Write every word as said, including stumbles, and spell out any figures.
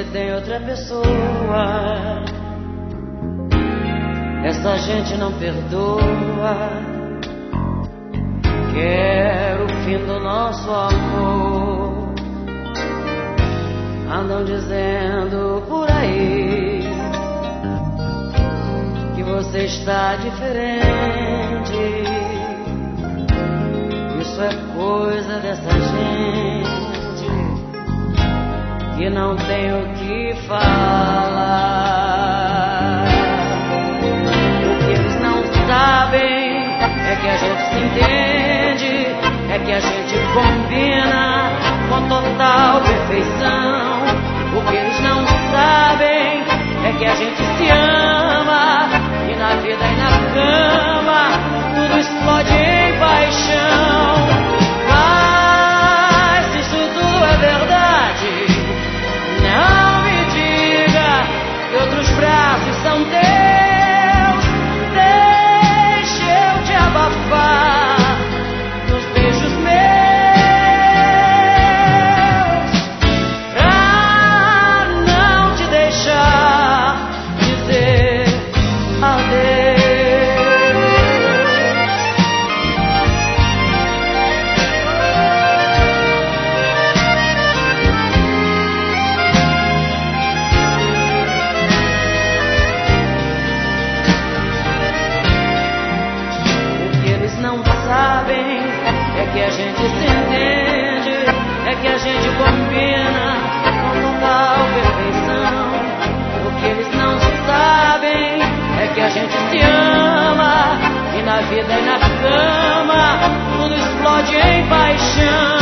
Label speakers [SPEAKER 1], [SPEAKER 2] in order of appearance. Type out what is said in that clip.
[SPEAKER 1] tem outra pessoa. Essa gente não perdoa. Quero o fim do nosso amor. Andam dizendo por aí que você está diferente. Isso é coisa dessa gente que não tem o que falar. O que eles não sabem é que a gente se entende, é que a gente combina com total perfeição. O que eles não sabem é que a gente se ama, e na vida e na cama tudo explode em paixão. Mas se isso tudo é verdade, não me diga que outros braços são teus. Deixa eu te abafar nos beijos meus, pra não te deixar dizer adeus. Não sabem é que a gente se entende, é que a gente combina com total perfeição. O que eles não sabem é que a gente se ama, e na vida e na cama tudo explode em paixão.